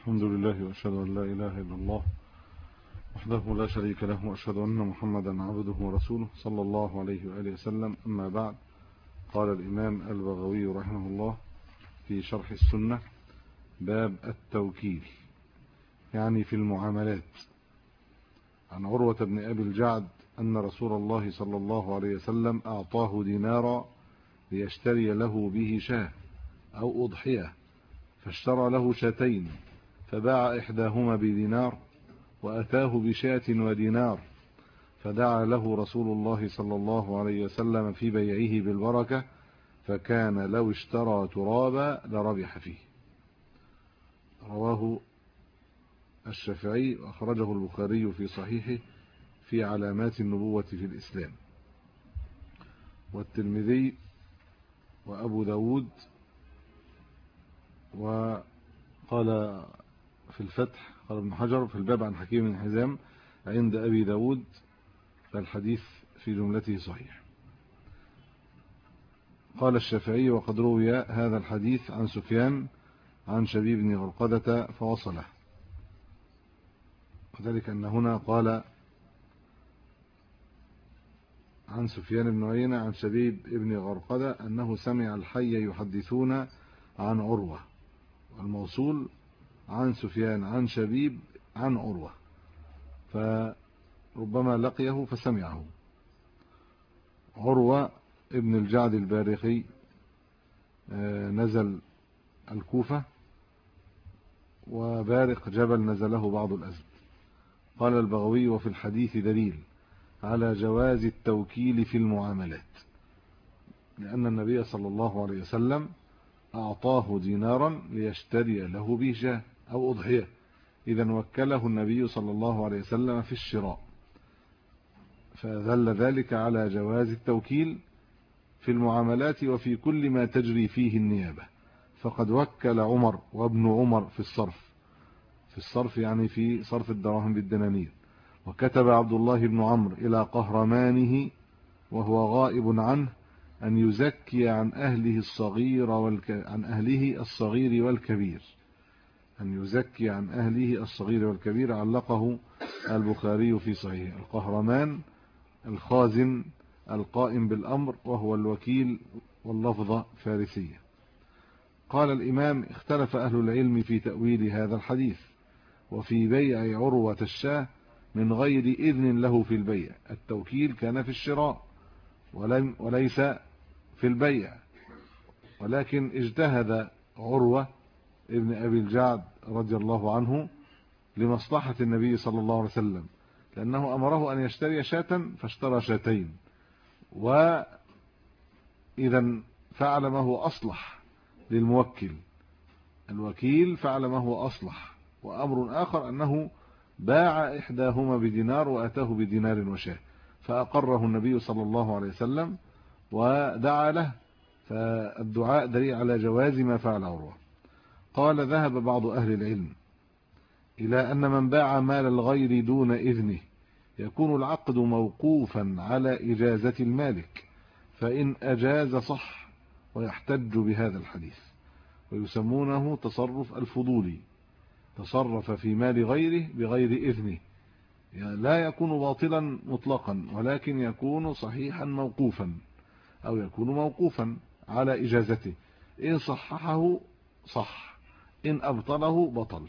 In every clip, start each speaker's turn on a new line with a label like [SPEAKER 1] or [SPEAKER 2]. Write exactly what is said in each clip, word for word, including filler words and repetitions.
[SPEAKER 1] الحمد لله وأشهد أن لا إله إلا الله وحده لا شريك له، وأشهد أن محمدا عبده ورسوله صلى الله عليه وآله وسلم. أما بعد، قال الإمام البغوي رحمه الله في شرح السنة: باب التوكيل، يعني في المعاملات. عن عروة بن أبي الجعد أن رسول الله صلى الله عليه وسلم أعطاه دينارا ليشتري له به شاة أو أضحية، فاشترى له شاتين، فباع إحداهما بدينار وأتاه بشاة ودينار، فدعا له رسول الله صلى الله عليه وسلم في بيعه بالبركة، فكان لو اشترى ترابا لربح فيه. رواه الشافعي وأخرجه البخاري في صحيحه في علامات النبوة في الإسلام، والترمذي وأبو داود. وقال في الفتح، قال ابن حجر في الباب عن حكيم بن حزام عند أبي داود، فالحديث في جملته صحيح. قال الشافعي: وقد روي هذا الحديث عن سفيان عن شبيب بن غرقدة فوصله، وذلك أن هنا قال عن سفيان بن عيينة عن شبيب بن غرقدة أنه سمع الحي يحدثون عن عروة، والموصول عن سفيان عن شبيب عن عروة، فربما لقيه فسمعه. عروة ابن الجعد البارقي نزل الكوفة، وبارق جبل نزله بعض الأزد. قال البغوي: وفي الحديث دليل على جواز التوكيل في المعاملات، لأن النبي صلى الله عليه وسلم أعطاه دينارا ليشتري له به شاة أو أضحية، إذا وكله النبي صلى الله عليه وسلم في الشراء، فدل ذلك على جواز التوكيل في المعاملات وفي كل ما تجري فيه النيابة. فقد وكل عمر وابن عمر في الصرف، في الصرف يعني في صرف الدراهم بالدنانير. وكتب عبد الله بن عمرو إلى قهرمانه وهو غائب عنه أن يزكي عن أهله الصغير والك... عن أهله الصغير والكبير، أن يزكي عن أهله الصغير والكبير. علقه البخاري في صحيح. القهرمان الخازن القائم بالأمر، وهو الوكيل، واللفظة فارسية. قال الإمام: اختلف أهل العلم في تأويل هذا الحديث، وفي بيع عروة الشاة من غير إذن له في البيع. التوكيل كان في الشراء ولم وليس في البيع، ولكن اجتهد عروة ابن أبي الجعد رضي الله عنه لمصلحة النبي صلى الله عليه وسلم، لأنه أمره أن يشتري شاة فاشترى شاتين، وإذا فعل ما هو أصلح للموكل. الوكيل فعل ما هو أصلح. وأمر آخر أنه باع إحداهما بدينار وأتاه بدينار وشاة، فأقره النبي صلى الله عليه وسلم ودعا له، فالدعاء دليل على جواز ما فعل عروة. قال: ذهب بعض أهل العلم إلى أن من باع مال الغير دون إذنه يكون العقد موقوفا على إجازة المالك، فإن أجاز صح، ويحتج بهذا الحديث. ويسمونه تصرف الفضولي، تصرف في مال غيره بغير إذنه، يعني لا يكون باطلا مطلقا، ولكن يكون صحيحا موقوفا، أو يكون موقوفا على إجازته. إن صححه صح، إن أبطله بطل.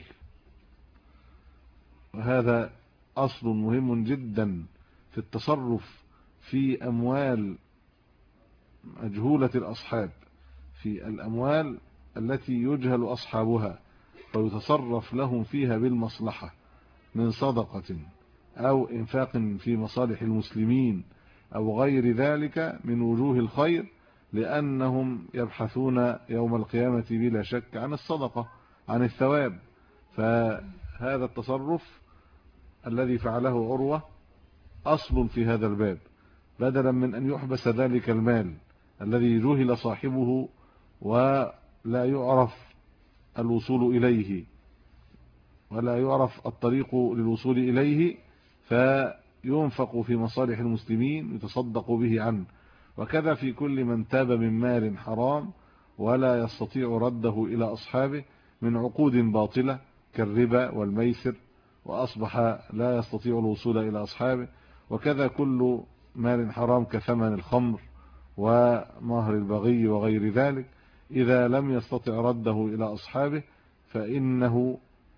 [SPEAKER 1] وهذا أصل مهم جدا في التصرف في أموال مجهولة الأصحاب، في الأموال التي يجهل أصحابها، ويتصرف لهم فيها بالمصلحة من صدقة أو إنفاق في مصالح المسلمين أو غير ذلك من وجوه الخير، لأنهم يبحثون يوم القيامة بلا شك عن الصدقة، عن الثواب. فهذا التصرف الذي فعله عروة أصل في هذا الباب، بدلا من أن يحبس ذلك المال الذي جهل صاحبه ولا يعرف الوصول إليه، ولا يعرف الطريق للوصول إليه، فينفق في مصالح المسلمين يتصدق به عنه. وكذا في كل من تاب من مال حرام ولا يستطيع رده إلى أصحابه من عقود باطلة كالربا والميسر، وأصبح لا يستطيع الوصول إلى أصحابه. وكذا كل مال حرام كثمن الخمر ومهر البغي وغير ذلك، إذا لم يستطع رده إلى أصحابه فإنه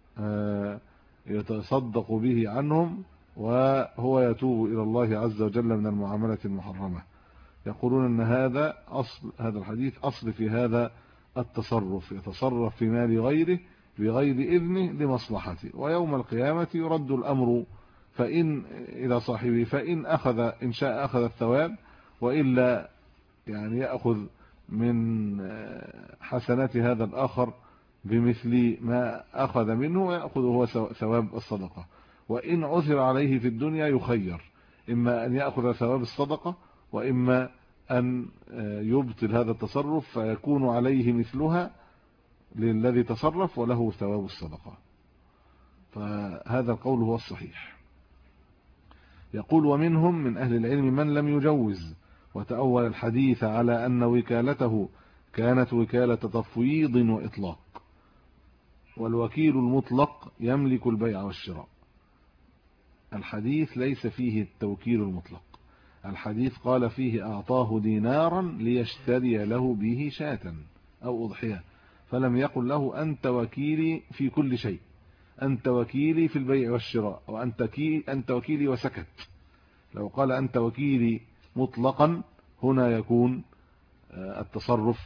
[SPEAKER 1] يتصدق به عنهم، وهو يتوب إلى الله عز وجل من المعاملة المحرمة. يقولون أن هذا أصل هذا الحديث أصل في هذا التصرف، يتصرف في مال غيره بغير إذنه لمصلحته، ويوم القيامة يرد الأمر فإن إلى صاحبه، فإن أخذ إن شاء أخذ الثواب، وإلا يعني يأخذ من حسنات هذا الآخر بمثل ما أخذ منه، ويأخذ هو ثواب الصدقة. وإن عثر عليه في الدنيا يخير، إما أن يأخذ ثواب الصدقة، وإما أن يبطل هذا التصرف فيكون عليه مثلها للذي تصرف وله ثواب الصدقة. فهذا القول هو الصحيح. يقول: ومنهم من أهل العلم من لم يجوز وتأول الحديث على أن وكالته كانت وكالة تفويض وإطلاق، والوكيل المطلق يملك البيع والشراء. الحديث ليس فيه التوكيل المطلق، الحديث قال فيه أعطاه دينارا ليشتري له به شاة أو أضحية، فلم يقل له أنت وكيلي في كل شيء، أنت وكيلي في البيع والشراء، وأنت أنت وكيلي وسكت. لو قال أنت وكيلي مطلقا هنا يكون التصرف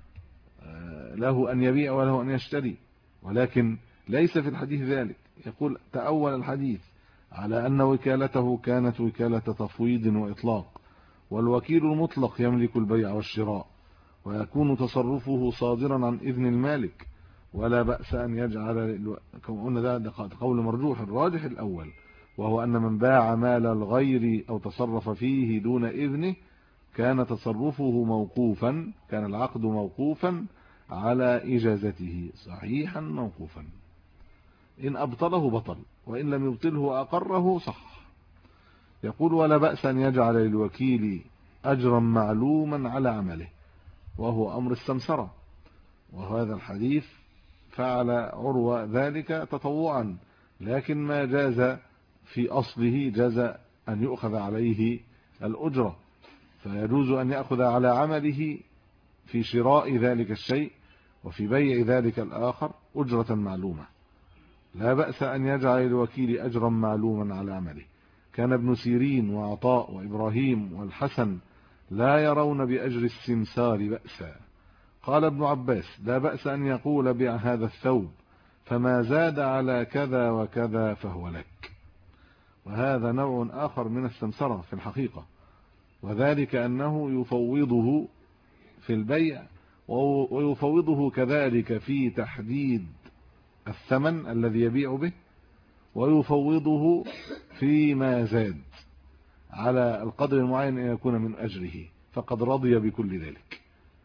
[SPEAKER 1] له أن يبيع وله أن يشتري، ولكن ليس في الحديث ذلك. يقول: تأول الحديث على أن وكالته كانت وكالة تفويض وإطلاق، والوكيل المطلق يملك البيع والشراء، ويكون تصرفه صادرا عن إذن المالك، ولا بأس أن يجعل، كما قلنا ده قول مرجوح، الراجح الأول، وهو أن من باع مال الغير أو تصرف فيه دون إذنه كان تصرفه موقوفا، كان العقد موقوفا على إجازته، صحيحا موقوفا. إن أبطله بطل، وإن لم يبطله أقره صح. يقول: ولا بأس أن يجعل للوكيل أجرا معلوما على عمله، وهو أمر السمسرة، وهذا الحديث فعل عروة ذلك تطوعا، لكن ما جاز في أصله جاز أن يؤخذ عليه الأجرة، فيجوز أن يأخذ على عمله في شراء ذلك الشيء وفي بيع ذلك الآخر أجرة معلومة. لا بأس أن يجعل الوكيل أجرا معلوما على عمله. كان ابن سيرين وعطاء وإبراهيم والحسن لا يرون بأجر السمسار بأسا. قال ابن عباس: لا بأس أن يقول: بيع هذا الثوب، فما زاد على كذا وكذا فهو لك. وهذا نوع آخر من السمسرة في الحقيقة، وذلك أنه يفوضه في البيع، ويفوضه كذلك في تحديد الثمن الذي يبيع به، ويفوضه فيما زاد على القدر المعين أن يكون من أجره، فقد رضي بكل ذلك.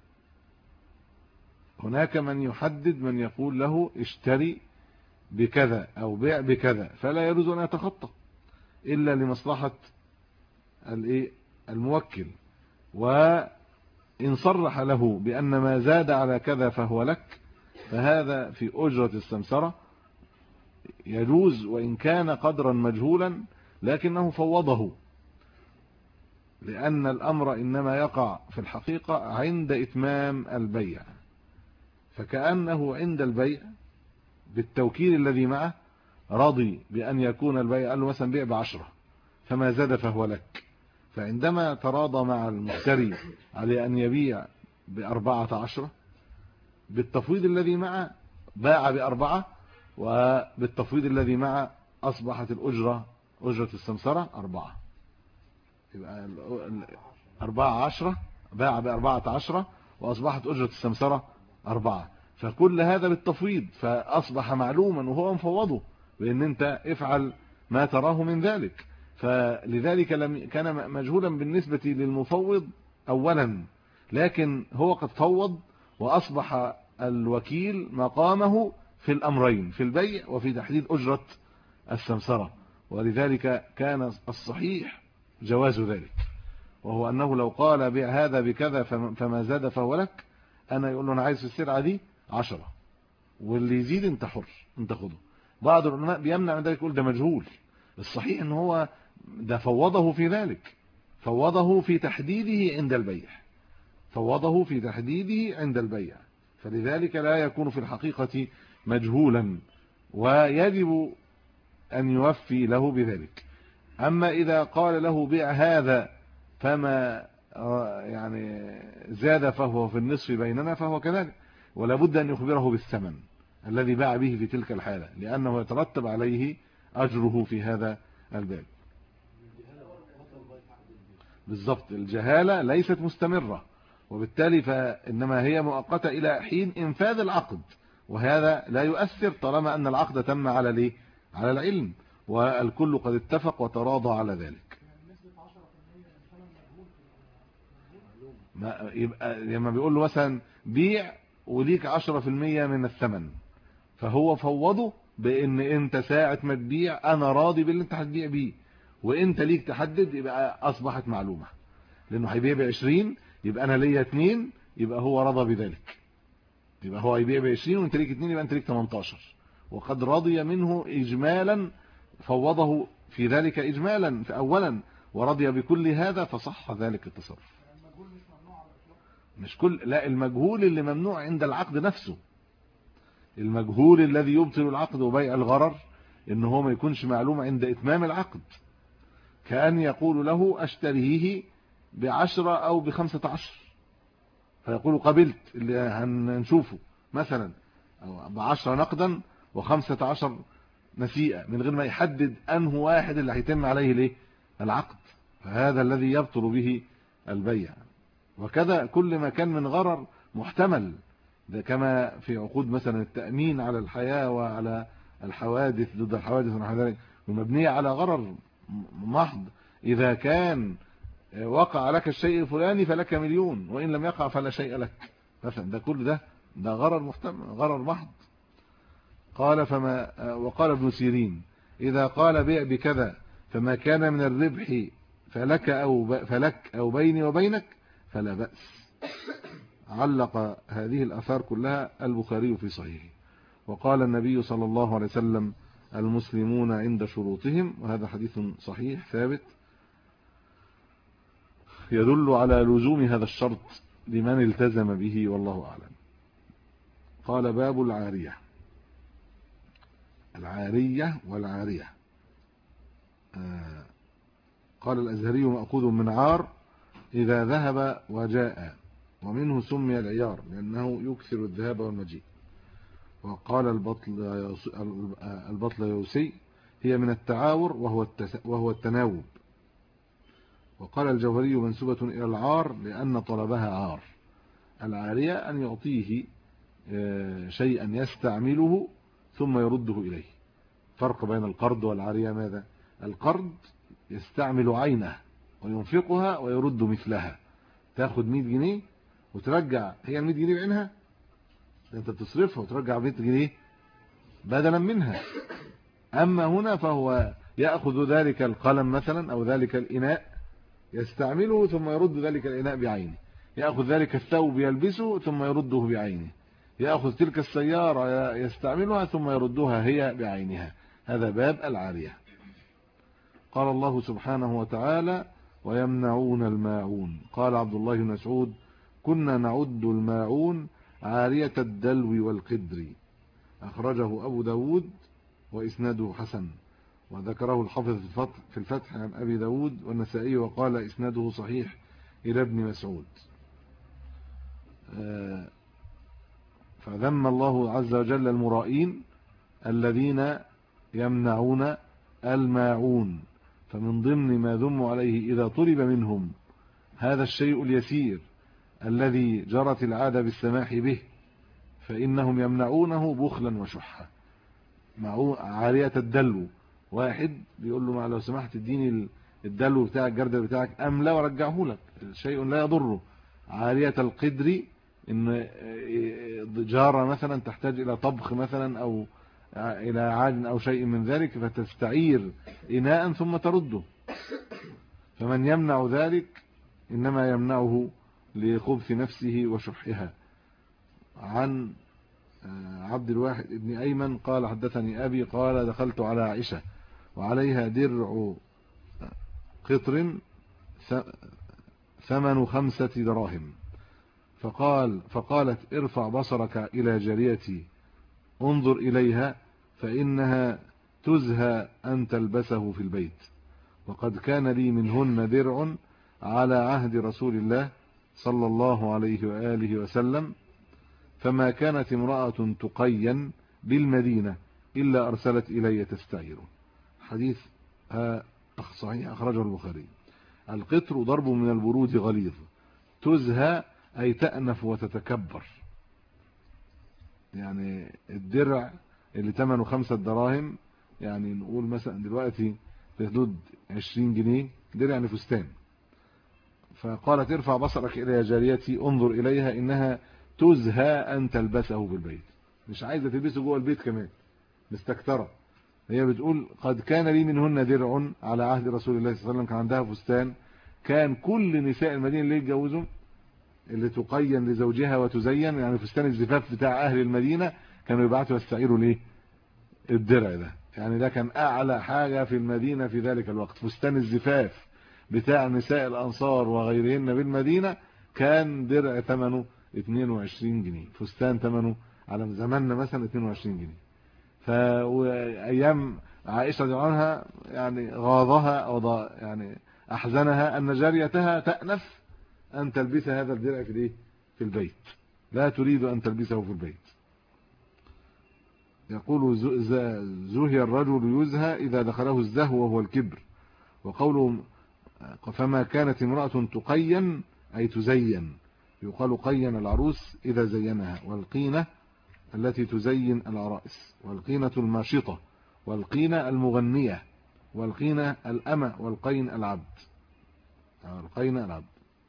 [SPEAKER 1] هناك من يحدد، من يقول له اشتري بكذا أو بيع بكذا، فلا يجوز أن يتخطى إلا لمصلحة الموكل. وإن صرح له بأن ما زاد على كذا فهو لك، فهذا في أجرة السمسرة يجوز، وإن كان قدرا مجهولا لكنه فوضه، لأن الأمر إنما يقع في الحقيقة عند إتمام البيع، فكأنه عند البيع بالتوكيل الذي معه رضي بأن يكون البيع، قال له مثلا بيع بعشرة فما زاد فهو لك، فعندما تراضى مع المشتري على أن يبيع بأربعة عشرة بالتفويض الذي معه باع بأربعة، وبالتفويض الذي معه أصبحت الأجرة أجرة السمسرة أربعة، يبقى أربعة عشرة باع بأربعة عشرة وأصبحت أجرة السمسرة أربعة، فكل هذا بالتفويض، فأصبح معلوما وهو مفوضه بأن أنت افعل ما تراه من ذلك. فلذلك لم كان مجهولا بالنسبة للمفوض أولا، لكن هو قد فوض وأصبح الوكيل مقامه في الأمرين، في البيع وفي تحديد أجرة السمسرة. ولذلك كان الصحيح جواز ذلك، وهو أنه لو قال بيع هذا بكذا فما زاد فهو لك، أنا يقول له أنا عايز في السلعة دي عشرة، واللي يزيد انت حر انت خده، بعض العلماء بيمنع من ذلك، يقول ده مجهول. الصحيح ان هو ده فوضه في ذلك، فوضه في تحديده عند البيع، فوضه في تحديده عند البيع، فلذلك لا يكون في الحقيقة مجهولا، ويجب أن يوفي له بذلك. أما إذا قال له بيع هذا فما يعني زاد فهو في النصف بيننا فهو كذلك، ولا بد أن يخبره بالثمن الذي باع به في تلك الحالة، لأنه يترتب عليه أجره في هذا الباب. بالضبط، الجهالة ليست مستمرة، وبالتالي فإنما هي مؤقتة إلى حين إنفاذ العقد، وهذا لا يؤثر طالما أن العقد تم على ليه؟ على العلم، والكل قد اتفق وتراضى على ذلك. ما يبقى لما بيقول له مثلا بيع وليك عشرة في المية من الثمن، فهو فوضه بان انت ساعة ما تبيع انا راضي باللي انت هتبيع بيه، وانت ليك تحدد، يبقى اصبحت معلومة، لانه هيبيع بعشرين يبقى انا ليا اتنين، يبقى هو رضى بذلك، يبقى هو هيبيع بعشرين وانت ليك اتنين، يبقى انت ليك تمنتاشر، وقد رضي منه اجمالا، فوضه في ذلك اجمالا في اولا، ورضي بكل هذا، فصح ذلك التصرف. مش كل، لا، المجهول اللي ممنوع عند العقد نفسه، المجهول الذي يبطل العقد وبيع الغرر، ان هو ما يكونش معلوم عند اتمام العقد، كأن يقول له اشتريه بعشرة او بخمسة عشر، فيقول قبلت اللي هنشوفه مثلا بعشرة نقدا وخمسة عشر نسيئة، من غير ما يحدد انه واحد اللي هيتم عليه ليه العقد، فهذا الذي يبطل به البيع. وكذا كل ما كان من غرر محتمل، ده كما في عقود مثلا التأمين على الحياة وعلى الحوادث، ضد الحوادث ونحو ذلك، ومبنية على غرر محض، إذا كان وقع لك الشيء الفلاني فلك مليون، وإن لم يقع فلا شيء لك مثلا، ده كل ده ده غرر محتمل، غرر محض. قال فما وقال ابن سيرين إذا قال بيع بكذا فما كان من الربح فلك أو فلك أو بيني وبينك فلا بأس. علق هذه الآثار كلها البخاري في صحيحه. وقال النبي صلى الله عليه وسلم المسلمون عند شروطهم، وهذا حديث صحيح ثابت يدل على لزوم هذا الشرط لمن التزم به، والله أعلم. قال باب العارية. العارية والعارية، آه قال الأزهري مأخوذ من عار إذا ذهب وجاء، ومنه سمي العيار لأنه يكثر الذهاب والمجيء. وقال البطل البطليوسي هي من التعاور وهو وهو التناوب. وقال الجوهري منسوبة إلى العار لأن طلبها عار. العارية أن يعطيه شيئا يستعمله ثم يرده إليه. فرق بين القرض والعارية ماذا؟ القرض يستعمل عينه وينفقها ويرد مثلها، تاخد مئة جنيه وترجع هي المئة جنيه بعينها، انت بتصرفها وترجع مئة جنيه بدلا منها. اما هنا فهو يأخذ ذلك القلم مثلا او ذلك الاناء يستعمله ثم يرد ذلك الاناء بعينه، يأخذ ذلك الثوب يلبسه ثم يرده بعينه، يأخذ تلك السيارة يستعملها ثم يردها هي بعينها. هذا باب العارية. قال الله سبحانه وتعالى ويمنعون الماعون. قال عبد الله بن مسعود كنا نعد الماعون عارية الدلو والقدر. أخرجه أبو داود وإسناده حسن، وذكره الحافظ في الفتح عن أبي داود والنسائي وقال إسناده صحيح إلى ابن مسعود. فذم الله عز وجل المرائين الذين يمنعون الماعون، فمن ضمن ما ذموا عليه إذا طلب منهم هذا الشيء اليسير الذي جرت العادة بالسماح به فإنهم يمنعونه بخلا وشحا. عارية الدلو، واحد بيقول له ما لو سمحت اديني الدلو بتاعك الجردل بتاعك أم لا ورجعه لك، شيء لا يضره. عارية القدر إن جارة مثلا تحتاج إلى طبخ مثلا أو إلى عاد أو شيء من ذلك فتستعير إناء ثم ترده، فمن يمنع ذلك إنما يمنعه لخبث نفسه وشحها. عن عبد الواحد ابن أيمن قال حدثني أبي قال دخلت على عائشة وعليها درع قطر ثمن خمسة دراهم، فقال فقالت ارفع بصرك إلى جاريتي انظر إليها فإنها تزهى أن تلبسه في البيت، وقد كان لي منهن درع على عهد رسول الله صلى الله عليه وآله وسلم، فما كانت امرأة تقين بالمدينة إلا أرسلت إلي تستعيره. حديث صحيح أخرجه البخاري. القطر ضرب من البرود غليظ، تزهى أي تأنف وتتكبر. يعني الدرع اللي ثمنه خمسة دراهم، يعني نقول مثلا دلوقتي في حدود عشرين جنيه درع، يعني فستان. فقالت ارفع بصرك إلى جاريتي انظر إليها إنها تزهى أن تلبسه في البيت، مش عايزة تلبسه جوه البيت كمان، مستكترة. هي بتقول قد كان لي منهن درع على عهد رسول الله صلى الله عليه وسلم، كان عندها فستان، كان كل نساء المدينة اللي يتجوزوا اللي تقين لزوجها وتزين، يعني فستان الزفاف بتاع أهل المدينة كانوا يبعثوا يستعيروا ليه الدرع ده. يعني ده كان أعلى حاجة في المدينة في ذلك الوقت، فستان الزفاف بتاع نساء الأنصار وغيرهن بالمدينة كان درع ثمنه اثنين وعشرين جنيه، فستان ثمنه على زماننا مثلا اثنين وعشرين جنيه. فأيام عائشة رضي الله عنها يعني غاضها أو يعني أحزنها أن جاريتها تأنف أن تلبس هذا الدرع في الايه في البيت، لا تريد أن تلبسه في البيت. يقول زهي الرجل يزهى إذا دخله الزهو وهو الكبر. وقوله فما كانت امرأة تقين أي تزين، يقال قين العروس إذا زينها، والقينة التي تزين العرائس، والقينة الماشطة، والقينة المغنية، والقينة الأمة، والقين العبد، القين العبد.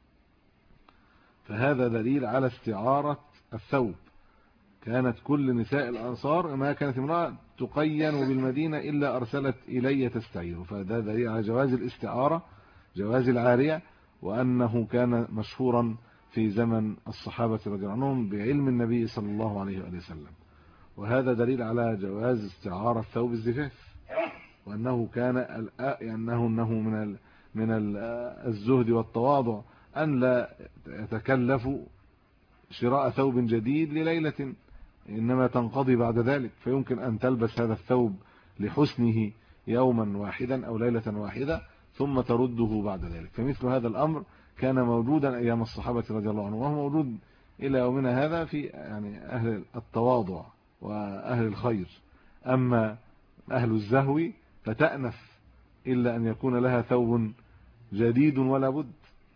[SPEAKER 1] فهذا دليل على استعارة الثوب. كانت كل نساء الأنصار ما كانت امرأة تقين بالمدينة إلا أرسلت إلي تستعير، فهذا دليل على جواز الاستعارة، جواز العارية، وأنه كان مشهورا في زمن الصحابة رضي الله عنهم بعلم النبي صلى الله عليه وسلم. وهذا دليل على جواز استعارة ثوب الزفاف، وأنه كان أنه أنه من من الزهد والتواضع أن لا يتكلفوا شراء ثوب جديد لليلة، إنما تنقضي بعد ذلك، فيمكن أن تلبس هذا الثوب لحسنه يوما واحدا أو ليلة واحدة ثم ترده بعد ذلك. فمثل هذا الأمر كان موجودا أيام الصحابة رضي الله عنهم، وهو موجود إلى يومنا هذا في يعني أهل التواضع وأهل الخير. أما أهل الزهو فتأنف إلا أن يكون لها ثوب جديد ولا بد.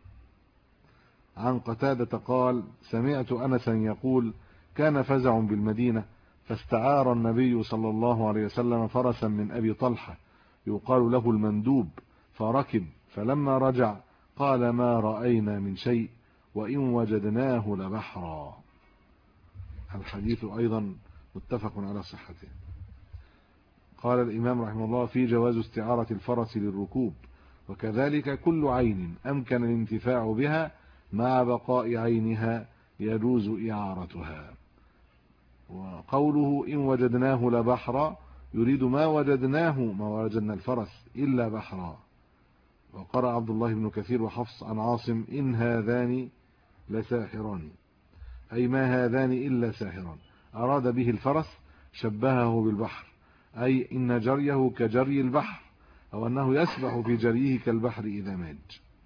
[SPEAKER 1] عن قتادة قال سمعت أنسا يقول كان فزع بالمدينة فاستعار النبي صلى الله عليه وسلم فرسا من أبي طلحة يقال له المندوب، فركب، فلما رجع قال ما رأينا من شيء وإن وجدناه لبحرا. الحديث أيضا متفق على صحته. قال الإمام رحمه الله في جواز استعارة الفرس للركوب، وكذلك كل عين أمكن الانتفاع بها مع بقاء عينها يجوز إعارتها. وقوله إن وجدناه لبحرا يريد ما وجدناه ما وجدنا الفرس إلا بحرا. وقرأ عبد الله بن كثير وحفص عن عاصم إن هذان لساحران، أي ما هذان إلا ساحران، أراد به الفرس شبهه بالبحر، أي إن جريه كجري البحر، أو أنه يسبح في جريه كالبحر إذا ماج.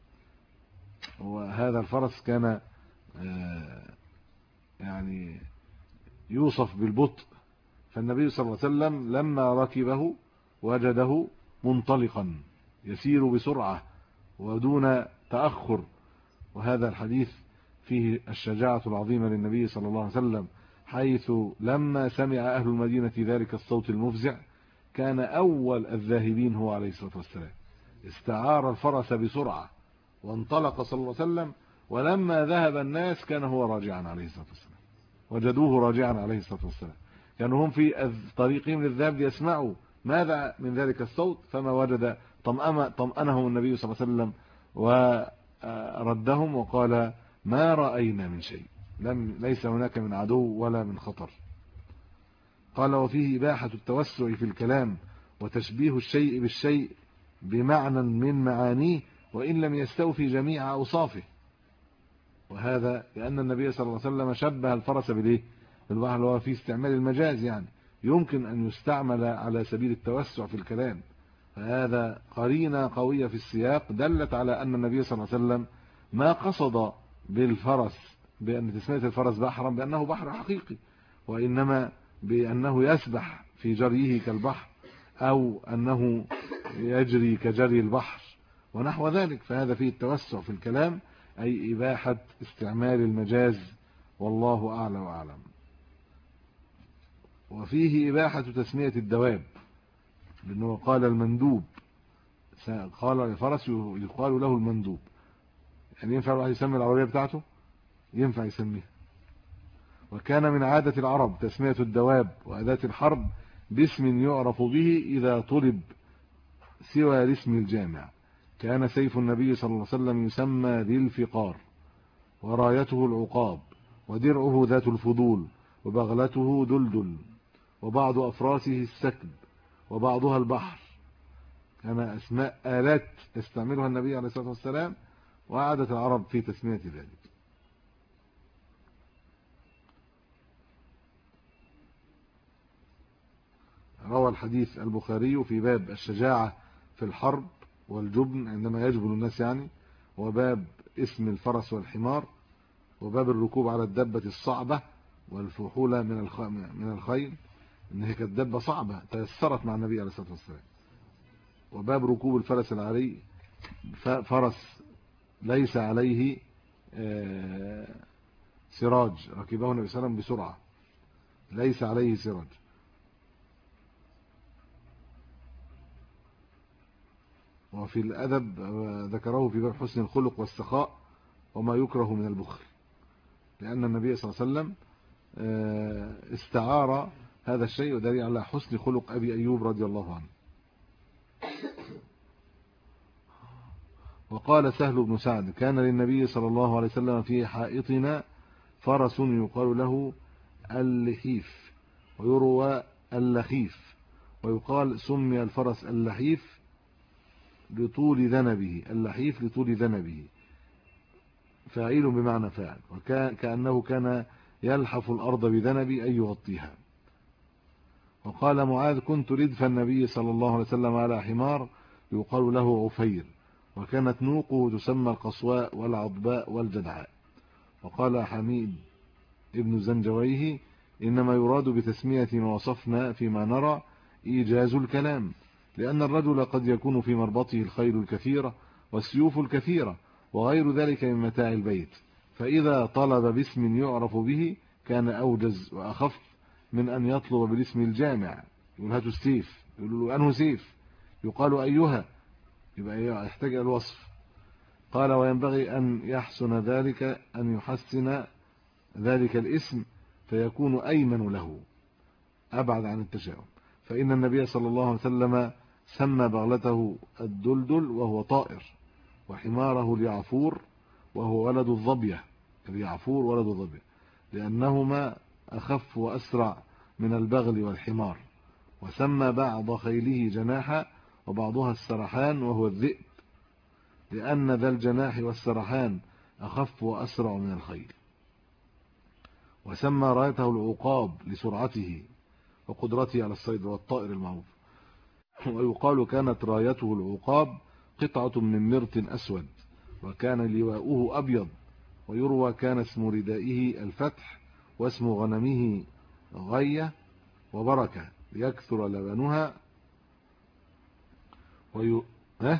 [SPEAKER 1] وهذا الفرس كان يعني يوصف بالبطء، فالنبي صلى الله عليه وسلم لما ركبه وجده منطلقا يسير بسرعة ودون تأخر. وهذا الحديث فيه الشجاعة العظيمة للنبي صلى الله عليه وسلم، حيث لما سمع أهل المدينة ذلك الصوت المفزع كان أول الذاهبين هو عليه الصلاة والسلام، استعار الفرس بسرعة وانطلق صلى الله عليه وسلم، ولما ذهب الناس كان هو راجعا عليه الصلاة والسلام، وجدوه راجعا عليه الصلاة والسلام. كانوا هم في طريقهم للذهاب ليسمعوا ماذا من ذلك الصوت، فما وجد طمأنهم النبي صلى الله عليه وسلم وردهم وقال ما رأينا من شيء، لم ليس هناك من عدو ولا من خطر. قال وفيه إباحة التوسع في الكلام وتشبيه الشيء بالشيء بمعنى من معانيه وإن لم يستوفي جميع أوصافه. وهذا لأن النبي صلى الله عليه وسلم شبه الفرس بالإيه؟ بالبحر، اللي هو فيه استعمال المجاز، يعني يمكن أن يستعمل على سبيل التوسع في الكلام. فهذا قرينة قوية في السياق دلت على أن النبي صلى الله عليه وسلم ما قصد بالفرس بأن تسمية الفرس بحرا بأنه بحر حقيقي، وإنما بأنه يسبح في جريه كالبحر، أو أنه يجري كجري البحر ونحو ذلك. فهذا فيه التوسع في الكلام، أي إباحة استعمال المجاز، والله أعلى وأعلم. وفيه إباحة تسمية الدواب، لأنه قال المندوب، قال الفرس يقال له المندوب، يعني ينفع الواحد يسمي العربية بتاعته؟ ينفع يسميها. وكان من عادة العرب تسمية الدواب وأداة الحرب باسم يعرف به إذا طلب سوى الاسم الجامع. كان سيف النبي صلى الله عليه وسلم يسمى ذي الفقار، ورايته العقاب، ودرعه ذات الفضول، وبغلته دلدل، وبعض أفراسه السكب، وبعضها البحر. كان أسماء آلات يستعملها النبي عليه الصلاة والسلام، وعادة العرب في تسمية ذلك. روى الحديث البخاري في باب الشجاعة في الحرب والجبن عندما يجبن الناس يعني، وباب اسم الفرس والحمار، وباب الركوب على الدبة الصعبة والفحولة من من الخيل، ان هي كانت دبة صعبة تيسرت مع النبي عليه الصلاة والسلام. وباب ركوب الفرس العري، فرس ليس عليه سراج، ركبه النبي صلى الله عليه وسلم بسرعة ليس عليه سراج. وفي الأدب ذكره في باب حسن الخلق والسخاء وما يكره من البخل، لأن النبي صلى الله عليه وسلم استعار هذا الشيء، ودليل على حسن خلق أبي أيوب رضي الله عنه. وقال سهل بن سعد كان للنبي صلى الله عليه وسلم في حائطنا فرس يقال له اللحيف، ويروى اللخيف، ويقال سمي الفرس اللحيف لطول ذنبه، اللحيف لطول ذنبه، فاعل بمعنى فاعل، وكأنه كان يلحف الأرض بذنبي أي يغطيها. وقال معاذ كنت ردف النبي صلى الله عليه وسلم على حمار يقال له عفير، وكانت نوقه تسمى القصواء والعضباء والجدعاء. وقال حميد ابن زنجويه إنما يراد بتسمية ما وصفنا فيما نرى إيجاز الكلام، لأن الرجل قد يكون في مربطه الخيل الكثيرة والسيوف الكثيرة وغير ذلك من متاع البيت، فإذا طلب باسم يعرف به كان أوجز وأخف من أن يطلب بالاسم الجامع، يقول هاتوا السيف، يقول له أنه سيف، يقال أيها، يبقى يحتاج إلى الوصف. قال وينبغي أن يحسن ذلك أن يحسن ذلك الاسم فيكون أيمن له أبعد عن التشاؤم، فإن النبي صلى الله عليه وسلم سمى بغلته الدلدل وهو طائر، وحماره اليعفور وهو ولد الظبية، اليعفور ولد الظبية، لأنهما أخف وأسرع من البغل والحمار. وسمى بعض خيله جناحا وبعضها السرحان وهو الذئب، لأن ذا الجناح والسرحان أخف وأسرع من الخيل. وسمى رايته العقاب لسرعته وقدرته على الصيد والطائر المعروف. ويقال كانت رايته العقاب قطعة من مرت أسود، وكان لواؤه أبيض. ويروى كان اسم ردائه الفتح، واسم غنمه غية وبركة ليكثر لبنها وي... ها؟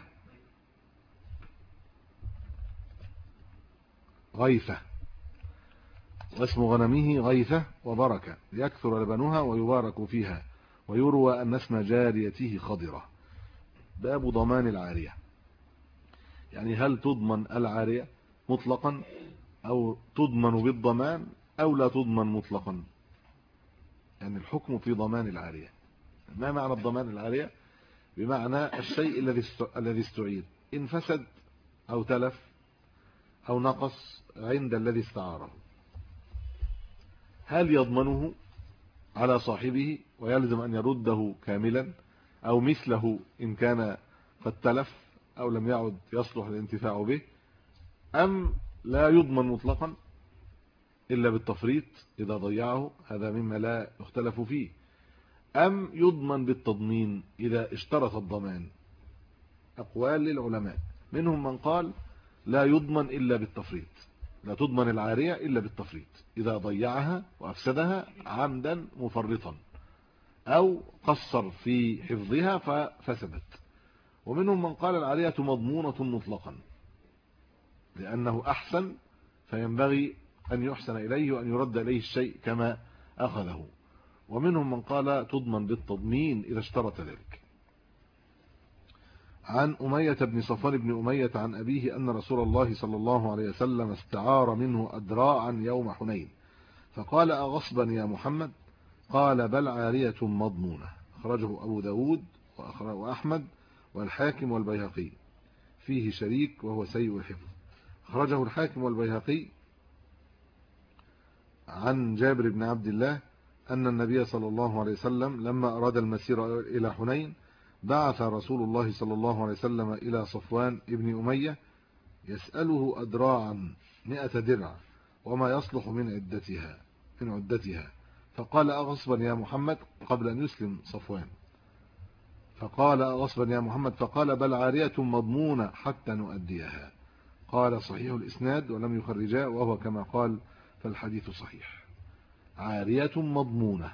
[SPEAKER 1] غيفة، واسم غنمه غيثة وبركة ليكثر لبنها ويبارك فيها. ويروى أن اسم جاريته خضرة. باب ضمان العارية، يعني هل تضمن العارية مطلقا أو تضمن بالضمان أو لا تضمن مطلقا، يعني الحكم في ضمان العارية. ما معنى الضمان العارية؟ بمعنى الشيء الذي الذي استعير إن فسد أو تلف أو نقص عند الذي استعاره، هل يضمنه على صاحبه ويلزم أن يرده كاملا أو مثله إن كان قد تلف أو لم يعد يصلح الانتفاع به، أم لا يضمن مطلقا إلا بالتفريط إذا ضيعه، هذا مما لا يختلف فيه، أم يضمن بالتضمين إذا اشترط الضمان. أقوال للعلماء، منهم من قال لا يضمن إلا بالتفريط، لا تضمن العارية إلا بالتفريط إذا ضيعها وأفسدها عمدا مفرطا أو قصر في حفظها ففسدت. ومنهم من قال العارية مضمونة مطلقا لأنه أحسن فينبغي أن يحسن إليه وأن يرد إليه الشيء كما أخذه. ومنهم من قال تضمن بالتضمين إذا اشترط ذلك. عن أمية بن صفوان بن أمية عن أبيه أن رسول الله صلى الله عليه وسلم استعار منه أدراعا يوم حنين، فقال أغصبا يا محمد؟ قال بل عارية مضمونة. أخرجه أبو داود وأحمد والحاكم والبيهقي. فيه شريك وهو سيء الحفظ. أخرجه الحاكم والبيهقي عن جابر بن عبد الله أن النبي صلى الله عليه وسلم لما أراد المسير إلى حنين بعث رسول الله صلى الله عليه وسلم إلى صفوان ابن أمية يسأله أدراعا مئة درع وما يصلح من عدتها من عدتها فقال أغصبا يا محمد قبل أن يسلم صفوان. فقال أغصبا يا محمد فقال بل عارية مضمونة حتى نؤديها. قال صحيح الإسناد ولم يخرجاه وهو كما قال فالحديث صحيح. عارية مضمونة.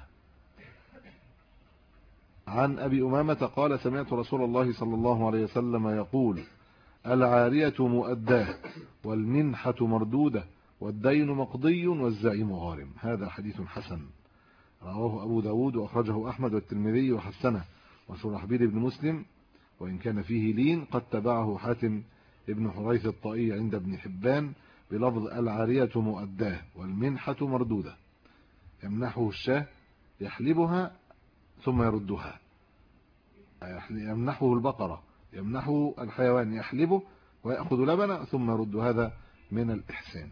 [SPEAKER 1] عن أبي أمامة قال سمعت رسول الله صلى الله عليه وسلم يقول العارية مؤداه والمنحة مردودة والدين مقضي والزعيم غارم. هذا حديث حسن رواه أبو داود وأخرجه أحمد والترمذي وحسنه وشرحبيل بن مسلم وإن كان فيه لين قد تبعه حاتم ابن حريث الطائي عند ابن حبان بلفظ العارية مؤداه والمنحة مردودة. يمنحه الشاه يحلبها ثم يردها، يمنحه البقرة يمنحه الحيوان يحلبه ويأخذ لبنه ثم يرد. هذا من الإحسان.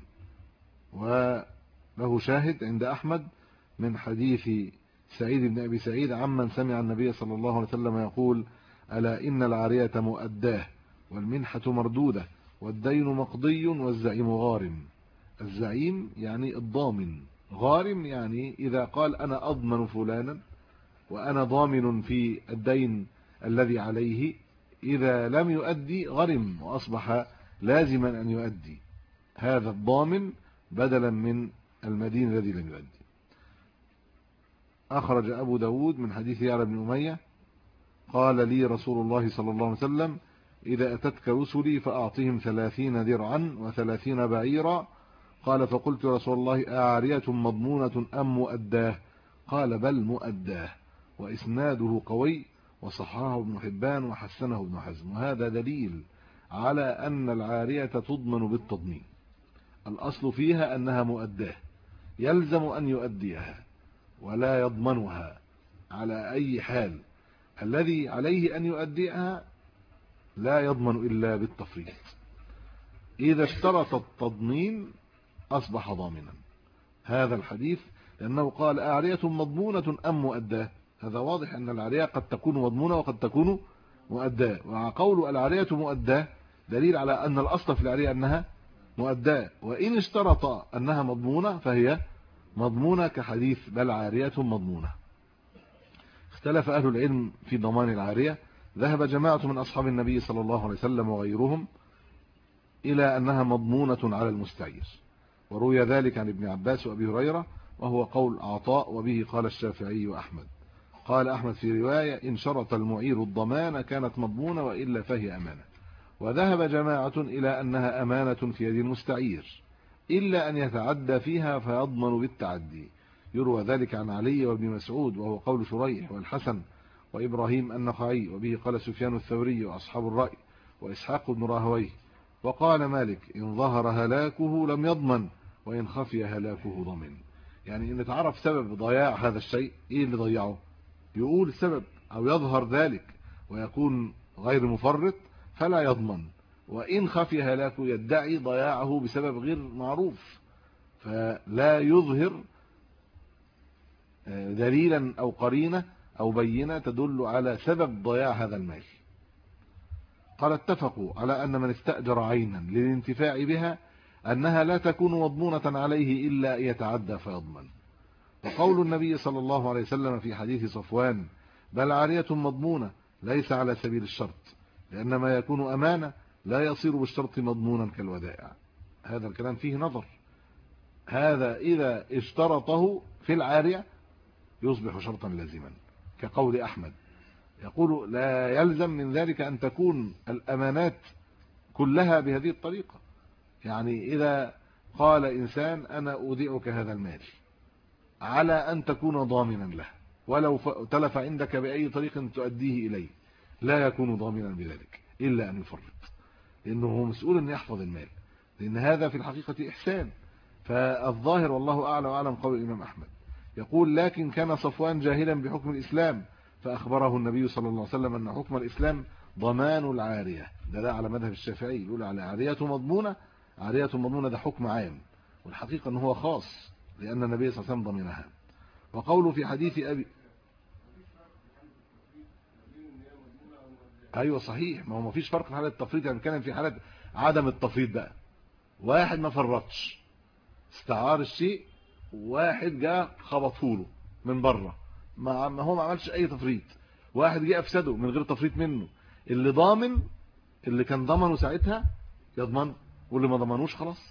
[SPEAKER 1] وله شاهد عند أحمد من حديث سعيد بن أبي سعيد عمن سمع النبي صلى الله عليه وسلم يقول ألا إن العارية مؤداه والمنحة مردودة والدين مقضي والزعيم غارم. الزعيم يعني الضامن، غارم يعني إذا قال أنا أضمن فلانا وأنا ضامن في الدين الذي عليه، إذا لم يؤدي غرم وأصبح لازما أن يؤدي. هذا الضامن بدلا من المدين الذي لم يؤدي. أخرج أبو داود من حديث يعلى بن أمية قال لي رسول الله صلى الله عليه وسلم إذا أتتك رسلي فأعطهم ثلاثين درعا وثلاثين بعيرا. قال فقلت يا رسول الله أعارية مضمونة أم مؤداه؟ قال بل مؤداه. وإسناده قوي وصححه ابن حبان وحسنه ابن حزم. وهذا دليل على أن العارية تضمن بالتضمين. الأصل فيها أنها مؤداه، يلزم أن يؤديها ولا يضمنها على أي حال. الذي عليه أن يؤديها لا يضمن إلا بالتفريط. إذا اشترط التضمين أصبح ضامنا. هذا الحديث لأنه قال أعرية مضمونة أم مؤداه، هذا واضح أن العارية قد تكون مضمونة وقد تكون مؤداه. وقول العارية مؤداه دليل على أن الأصل في العارية أنها مؤداه، وإن اشترط أنها مضمونة فهي مضمونة كحديث بل عارية مضمونة. اختلف أهل العلم في ضمان العارية. ذهب جماعة من أصحاب النبي صلى الله عليه وسلم وغيرهم إلى أنها مضمونة على المستعير، وروي ذلك عن ابن عباس وأبي هريرة وهو قول عطاء وبه قال الشافعي وأحمد. قال أحمد في رواية إن شرط المعير الضمان كانت مضمونة وإلا فهي أمانة. وذهب جماعة إلى أنها أمانة في يد المستعير إلا أن يتعدى فيها فيضمن بالتعدي. يروى ذلك عن علي وابن مسعود وهو قول شريح والحسن وإبراهيم النخعي وبه قال سفيان الثوري وأصحاب الرأي وإسحاق بن راهويه. وقال مالك إن ظهر هلاكه لم يضمن وإن خفي هلاكه ضمن. يعني إن تعرف سبب ضياع هذا الشيء إيه اللي ضيعه يقول السبب أو يظهر ذلك ويكون غير مفرط فلا يضمن، وإن خفي هلاكه يدعي ضياعه بسبب غير معروف فلا يظهر دليلا أو قرينة أو بينة تدل على سبب ضياع هذا المال. قال اتفقوا على أن من استأجر عينا للانتفاع بها أنها لا تكون مضمونة عليه إلا أن يتعدى فيضمن. وقول النبي صلى الله عليه وسلم في حديث صفوان بل عارية مضمونة ليس على سبيل الشرط، لأن ما يكون أمانة لا يصير بالشرط مضمونا كالودائع. هذا الكلام فيه نظر. هذا إذا اشترطه في العارية يصبح شرطا لازما، كقول أحمد يقول لا يلزم من ذلك أن تكون الأمانات كلها بهذه الطريقة. يعني إذا قال إنسان أنا أودعك هذا المال على أن تكون ضامنا له، ولو تلف عندك بأي طريق تؤديه إليه لا يكون ضامنا بذلك إلا أن يفرط، لأنه هو مسؤول أن يحفظ المال، لأن هذا في الحقيقة إحسان. فالظاهر والله أعلى وأعلم قول الإمام أحمد يقول لكن كان صفوان جاهلا بحكم الإسلام فأخبره النبي صلى الله عليه وسلم أن حكم الإسلام ضمان العارية. ده لا على مذهب الشافعي، يقول على عارية مضمونة. عارية مضمونة ده حكم عام، والحقيقة أنه هو خاص لأن النبي صلى الله عليه وسلم ضمنها. وقوله في حديث أبي أيوة صحيح، ما هو ما فيش فرق في حالة التفريط. يعني كان في حالة عدم التفريط بقى، واحد ما فرطش استعار الشيء، واحد جاء خبطه له من بره، ما هو ما عملش اي تفريط، واحد جاء افسده من غير تفريط منه، اللي ضامن اللي كان ضمنه ساعتها يضمن، واللي ما ضمنوش خلاص.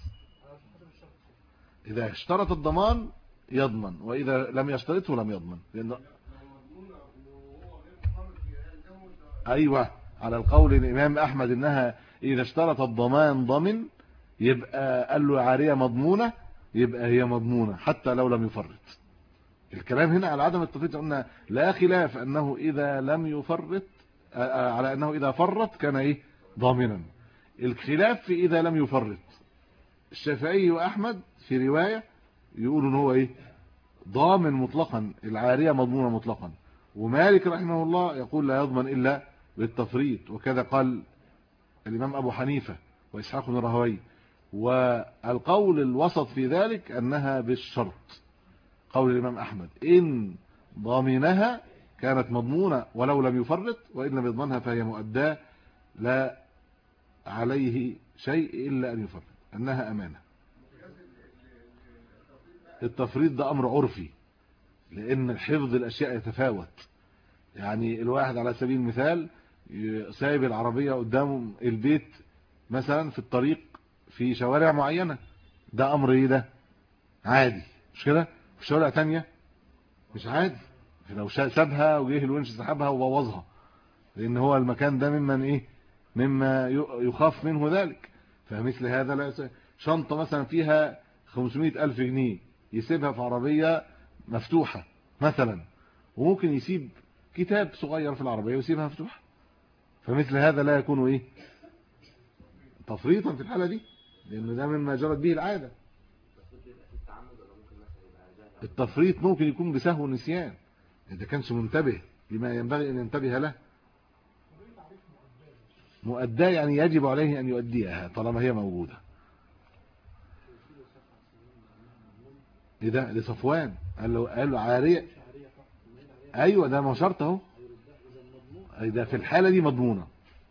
[SPEAKER 1] اذا اشترط الضمان يضمن، واذا لم يشترطه لم يضمن. لأنه ايوه على القول الامام احمد انها اذا اشترط الضمان ضمن، يبقى قال له عارية مضمونة، يبقى هي مضمونة حتى لو لم يفرط. الكلام هنا على عدم التفريط، قلنا لا خلاف انه اذا لم يفرط، على انه اذا فرط كان ايه ضامنا. الخلاف في اذا لم يفرط. الشافعي واحمد في رواية يقولوا ان هو ايه ضامن مطلقا، العارية مضمونة مطلقا. ومالك رحمه الله يقول لا يضمن الا بالتفريط، وكذا قال الامام ابو حنيفة واسحاق بن راهويه. والقول الوسط في ذلك انها بالشرط، قول الامام احمد ان ضامنها كانت مضمونة ولو لم يفرط، وان لم يضمنها فهي مؤداة لا عليه شيء الا ان يفرط، انها امانة. التفريط ده امر عرفي، لان حفظ الاشياء يتفاوت. يعني الواحد على سبيل المثال سايب العربية قدامه البيت مثلا في الطريق في شوارع معينة، ده امر ايه ده عادي، مش كده؟ في شوارع تانية مش عادي، لو سابها وجه الونش سحبها وبوظها، لان هو المكان ده ممن ايه مما يخاف منه ذلك. فمثل هذا لا، شنطة مثلا فيها خمسمائة ألف جنيه يسيبها في عربية مفتوحة مثلا، وممكن يسيب كتاب صغير في العربية ويسيبها مفتوحة، فمثل هذا لا يكون ايه تفريطا في الحالة دي، لأن ده مما جرت به العادة. التفريط ممكن يكون بسهو ونسيان إذا كانش منتبه لما ينبغي أن ينتبه له. مؤداه يعني يجب عليه أن يؤديها طالما هي موجودة. إذا لصفوان قال له قال له عارية، أيوة ده ما شرط اهو، ده في الحالة دي مضمونة،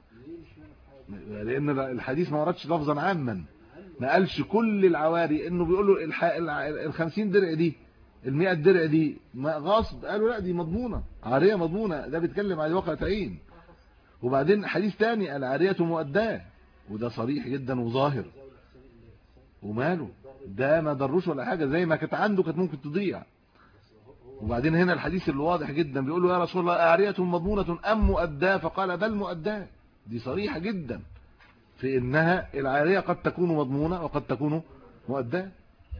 [SPEAKER 1] لأن الحديث ما وردش لفظا عاما، ما قالش كل العواري، انه بيقول له الخمسين درع دي المئة درع دي ما غصب، قالوا لا دي مضمونة عارية مضمونة، ده بيتكلم على واقعتين. وبعدين حديث تاني العارية مؤداة، وده صريح جدا وظاهر، وماله ده ما ضروش ولا حاجة، زي ما كانت عنده كانت ممكن تضيع. وبعدين هنا الحديث اللي واضح جدا بيقول له يا رسول الله عارية مضمونة ام مؤداة، فقال بل مؤداة، دي صريحة جدا في انها العارية قد تكون مضمونة وقد تكون مؤداة.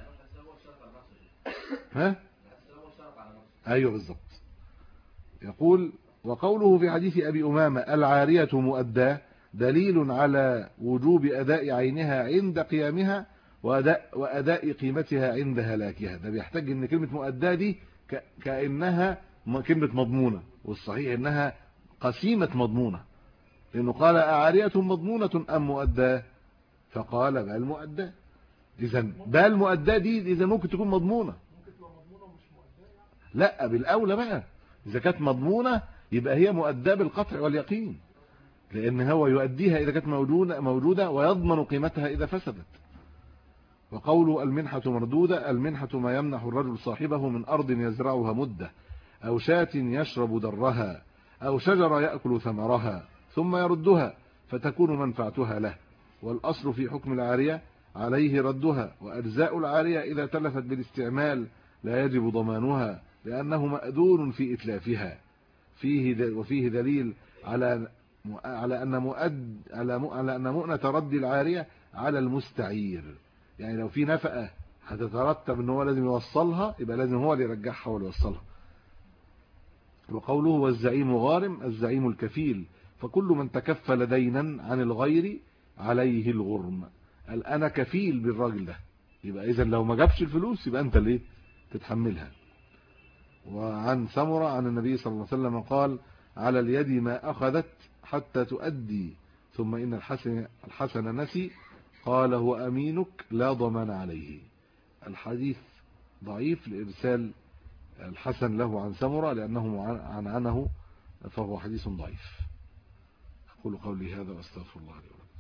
[SPEAKER 1] ها ايوه بالظبط. يقول وقوله في حديث ابي امامة العارية مؤداة دليل على وجوب اداء عينها عند قيامها واداء واداء قيمتها عند هلاكها. ده بيحتاج ان كلمة مؤداة دي كأنها كلمة مضمونة، والصحيح انها قسيمة مضمونة، لانه قال عارية مضمونة ام مؤداة، فقال بل مؤداة. اذا بل مؤداة دي اذا ممكن تكون مضمونة، لا بالأولى بقى، إذا كانت مضمونة يبقى هي مؤداة بالقطع واليقين، لأن هو يؤديها إذا كانت موجودة موجودة ويضمن قيمتها إذا فسدت. وقوله المنحة مردودة، المنحة ما يمنح الرجل صاحبه من أرض يزرعها مدة، أو شاة يشرب درها، أو شجرة يأكل ثمرها ثم يردها فتكون منفعتها له. والأصل في حكم العارية عليه ردها، وأجزاء العارية إذا تلفت بالاستعمال لا يجب ضمانها لأنه مأذون في إتلافها. فيه وفيه دليل على على أن مؤد على على أن مؤنة رد العارية على المستعير، يعني لو في نفقة هتترتب ان هو لازم يوصلها يبقى لازم هو اللي يرجعها ولا يوصلها. وقوله والزعيم غارم، الزعيم الكفيل، فكل من تكفل دينا عن الغير عليه الغرم. قال انا كفيل بالراجل ده، يبقى اذا لو ما جابش الفلوس يبقى انت اللي تتحملها. وعن سمرة عن النبي صلى الله عليه وسلم قال على اليد ما أخذت حتى تؤدي، ثم إن الحسن, الحسن نسي قال هو أمينك لا ضمان عليه. الحديث ضعيف لإرسال الحسن له عن سمرة لأنه عنعنه، فهو حديث ضعيف. أقول قولي هذا وأستغفر الله لي ولكم.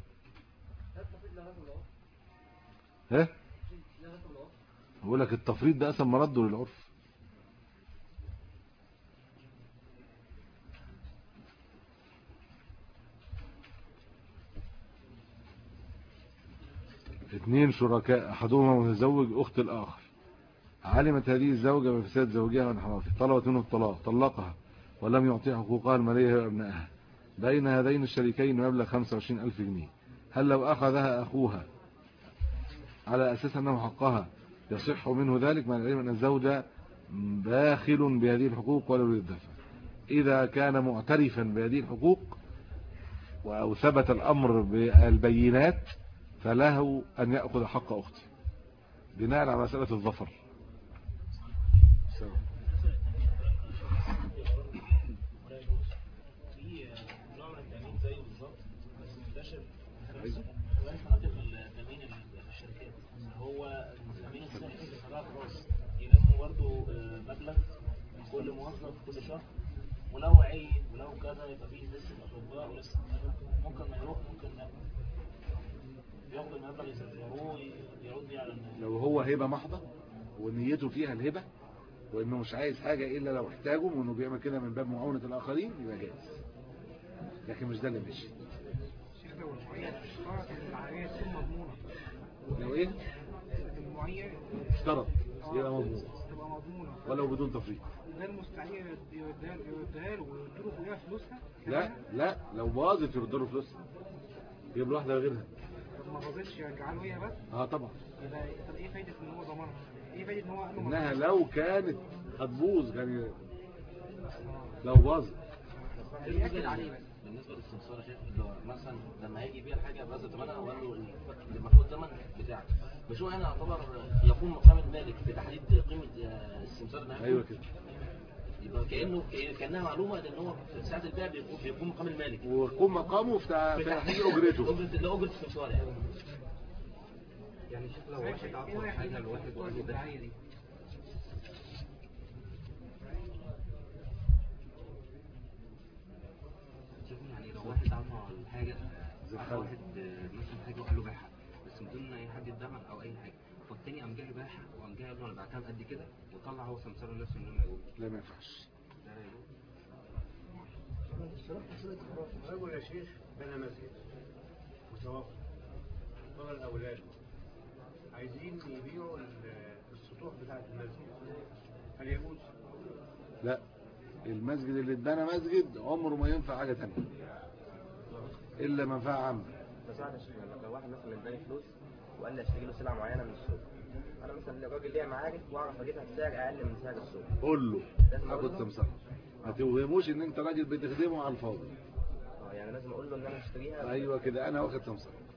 [SPEAKER 1] ها؟ أقول لك التفريط ده أسم مرده للعرف. اثنين شركاء احدهما متزوج اخت الاخر، علمت هذه الزوجة بفساد زوجها وانحرافه، طلبت منه الطلاق، طلقها ولم يعطيها حقوقها المالية وابنائها، بين هذين الشريكين مبلغ خمسة وعشرين ألف جنيه. هل لو اخذها اخوها على اساس انه حقها يصح منه ذلك مع العلم ان الزوجة باخل بهذه الحقوق ولا يريد الدفع؟ اذا كان معترفا بهذه الحقوق او ثبت الامر بالبينات فله أن يأخذ حق أخته بناء على مسألة الظفر.
[SPEAKER 2] هو التأمين الصحي خلاص يلم برضه مبلغ كل موظف كل شهر، ولو عين ولو كذا يبقى فيه لسه أطباء ولسه ممكن ما يروح ممكن لا ياخد المبلغ يسفروه يرد بيه على الناس.
[SPEAKER 1] لو هو هبة محضة ونيته فيها الهبة وانه مش عايز حاجة الا لو احتاجه وانه بيعمل كده من باب معاونة الاخرين يبقى جائز، لكن مش ده اللي ماشي. لو ايه اشترط يبقى مضمون ولو بدون تفريط.
[SPEAKER 3] ده المستعير يوديها له ويديله فيها فلوسها؟
[SPEAKER 1] لا لا لو باظت يرد له فلوسها، يجيب له واحده غيرها.
[SPEAKER 3] طب ما باظتش يرجع له هي بس؟
[SPEAKER 1] اه طبعا.
[SPEAKER 3] يبقى طب ايه فايده ان هو ضمنها؟ ايه فايده ان هو قال له
[SPEAKER 1] انها لو كانت هتبوظ كان لو باظت
[SPEAKER 3] ياكد عليه. بس
[SPEAKER 2] بالنسبه للسمسار يا شيخ مثلا لما هيجي يبيع حاجه باظت ثمنها وقال له المفروض الثمن بتاعك، مش هو هنا يعتبر يقوم مقام المالك بتحديد قيمه السمسار ده؟
[SPEAKER 1] ايوه كده.
[SPEAKER 2] يبقى كانه كانها معلومه ان هو في ساعه البيع بيكون مقام المالك
[SPEAKER 1] ويقوم مقامه في تحديد اجرته.
[SPEAKER 2] اجره اجره السمسار يعني.
[SPEAKER 4] يعني شوف لو واحد عطى حاجه لواحد وقال له ده يعني لو واحد عطى الحاجه عطى واحد مثلا حاجه وقال له بيعها بس بدون اي حد يتضمن او اي حاجه، فالتاني قام جاي باعها وقام جاي قال له انا بعتها بقد كده وطلع هو سمسار نفسه من ما يقول.
[SPEAKER 1] لا ما ينفعش.
[SPEAKER 5] رجل يا شيخ بنى مسجد وتوفى، طلع الاولاد عايزين يبيعوا السطوح بتاعت المسجد، هل يجوز؟
[SPEAKER 1] لا، المسجد اللي اتبنى مسجد عمره ما ينفع حاجه ثانيه الا منفعه عامه.
[SPEAKER 4] بس واحد لو واحد مثلا اداني فلوس وقال لي اشتري له سلعه معينه من السوق، انا مثلا الراجل ليا معارف واعرف اجيبها بسعر اقل من سعر السوق،
[SPEAKER 1] قول له هاخد سمسار، ما توهموش ان انت راجل بتخدمه على الفاضي.
[SPEAKER 4] اه يعني لازم اقول له ان انا اشتريها.
[SPEAKER 1] ايوه كده انا واخد سمسار.